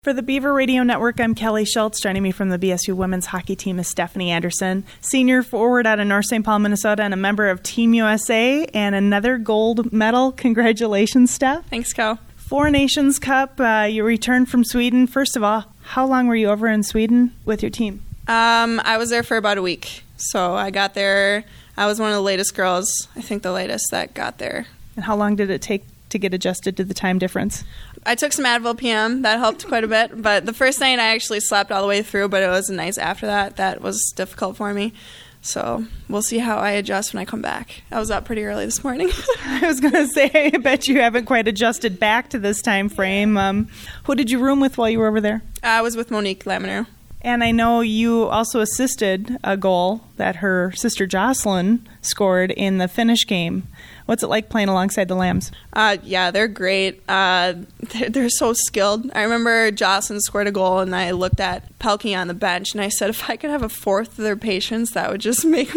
For the Beaver Radio Network, I'm Kelly Schultz. Joining me from the BSU women's hockey team is Stephanie Anderson, senior forward out of North St. Paul, Minnesota, and a member of Team USA, and another gold medal. Congratulations, Steph. Thanks, Kel. Four Nations Cup. You returned from Sweden. First of all, how long were you over in Sweden with your team? I was there for about a week. So I got there. I was one of the latest girls, I think the latest that got there. And how long did it take to get adjusted to the time difference? I took some Advil PM. That helped quite a bit. But the first night I actually slept all the way through, but it was nice after that. That was difficult for me. So we'll see how I adjust when I come back. I was up pretty early this morning. I was going to say, I bet you haven't quite adjusted back to this time frame. Who did you room with while you were over there? I was with Monique Lamoureux. And I know you also assisted a goal that her sister Jocelyn scored in the Finnish game. What's it like playing alongside the Lambs? Yeah, they're great. They're so skilled. I remember Jocelyn scored a goal, and I looked at Pelkey on the bench, and I said, if I could have a fourth of their patience, that would just make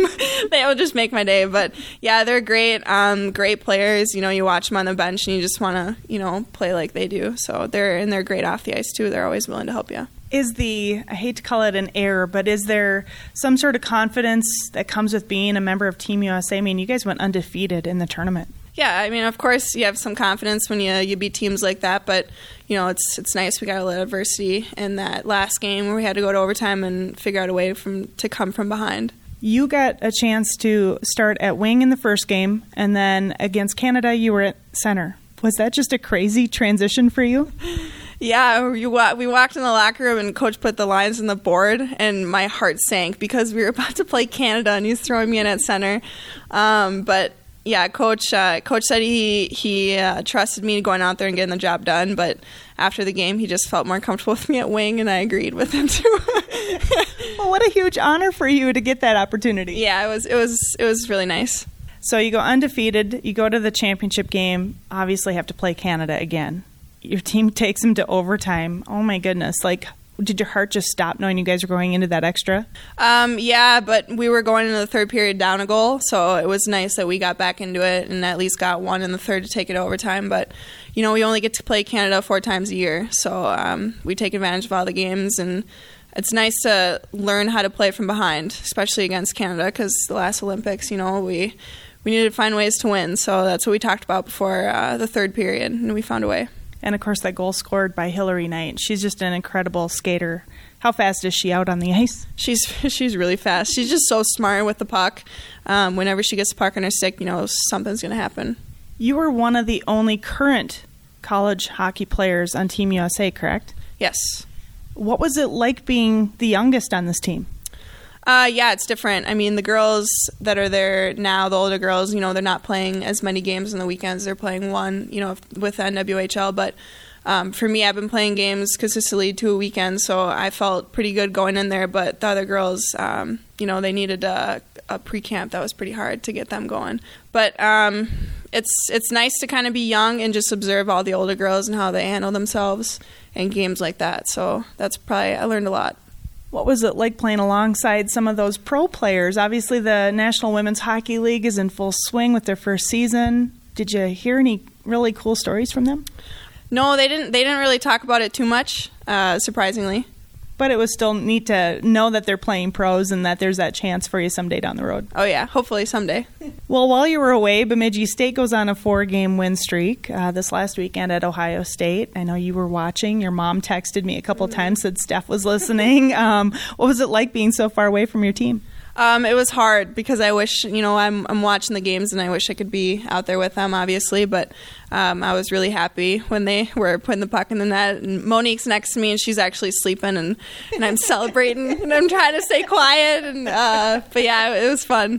my day. But yeah, they're great. Great players. You know, you watch them on the bench, and you just want to, play like they do. So they're great off the ice too. They're always willing to help you. I hate to call it an error, but is there some sort of confidence that comes with being a member of Team USA? I mean, you guys went undefeated in the tournament. Yeah, I mean, of course, you have some confidence when you beat teams like that, but, it's nice. We got a little adversity in that last game where we had to go to overtime and figure out a way to come from behind. You got a chance to start at wing in the first game, and then against Canada, you were at center. Was that just a crazy transition for you? Yeah, we walked in the locker room and Coach put the lines on the board and my heart sank because we were about to play Canada and he's throwing me in at center. But yeah, Coach said he trusted me going out there and getting the job done. But after the game, he just felt more comfortable with me at wing, and I agreed with him too. Well, what a huge honor for you to get that opportunity. Yeah, it was really nice. So you go undefeated. You go to the championship game. Obviously, have to play Canada again. Your team takes them to overtime. Oh, my goodness. Did your heart just stop knowing you guys were going into that extra? Yeah, but we were going into the third period down a goal, so it was nice that we got back into it and at least got one in the third to take it to overtime. But, we only get to play Canada 4 times a year, so we take advantage of all the games, and it's nice to learn how to play from behind, especially against Canada, because the last Olympics, we needed to find ways to win. So that's what we talked about before the third period, and we found a way. And, of course, that goal scored by Hillary Knight. She's just an incredible skater. How fast is she out on the ice? She's really fast. She's just so smart with the puck. Whenever she gets the puck on her stick, something's going to happen. You were one of the only current college hockey players on Team USA, correct? Yes. What was it like being the youngest on this team? Yeah, it's different. I mean, the girls that are there now, the older girls, they're not playing as many games on the weekends. They're playing one, with NWHL. But for me, I've been playing games consistently 2 weekends, so I felt pretty good going in there. But the other girls, they needed a pre-camp that was pretty hard to get them going. But it's nice to kind of be young and just observe all the older girls and how they handle themselves in games like that. So I learned a lot. What was it like playing alongside some of those pro players? Obviously, the National Women's Hockey League is in full swing with their first season. Did you hear any really cool stories from them? No, they didn't really talk about it too much, surprisingly. But it was still neat to know that they're playing pros and that there's that chance for you someday down the road. Oh, yeah. Hopefully someday. Well, while you were away, Bemidji State goes on a 4-game win streak this last weekend at Ohio State. I know you were watching. Your mom texted me a couple times, said Steph was listening. What was it like being so far away from your team? It was hard because I wish, I'm watching the games and I wish I could be out there with them, obviously. But I was really happy when they were putting the puck in the net. And Monique's next to me and she's actually sleeping and I'm celebrating and I'm trying to stay quiet. And but yeah, it was fun.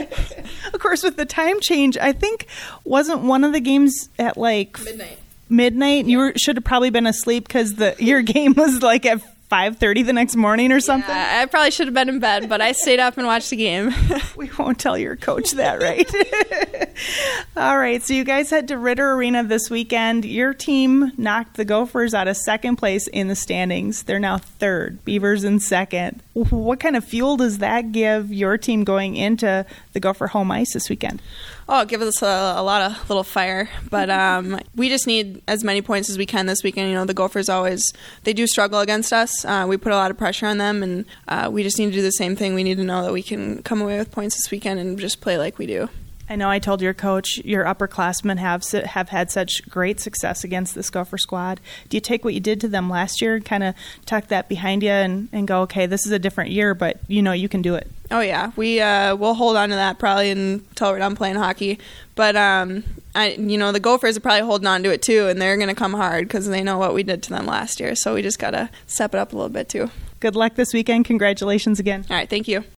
Of course, with the time change, I think wasn't one of the games at midnight. Yeah. You should have probably been asleep because your game was at 5:30 the next morning or something? I probably should have been in bed, but I stayed up and watched the game. We won't tell your coach that, right? All right, so you guys head to Ritter Arena this weekend. Your team knocked the Gophers out of second place in the standings. They're now third, Beavers in second. What kind of fuel does that give your team going into the Gopher home ice this weekend? Oh, it gives us a lot of little fire, but we just need as many points as we can this weekend. You know, the Gophers they do struggle against us. We put a lot of pressure on them, and we just need to do the same thing. We need to know that we can come away with points this weekend and just play like we do. I know I told your coach your upperclassmen have had such great success against this Gopher squad. Do you take what you did to them last year and kind of tuck that behind you and go, okay, this is a different year, but you know you can do it? Oh, yeah. We'll hold on to that probably until we're done playing hockey. But, the Gophers are probably holding on to it, too, and they're going to come hard because they know what we did to them last year. So we just got to step it up a little bit, too. Good luck this weekend. Congratulations again. All right. Thank you.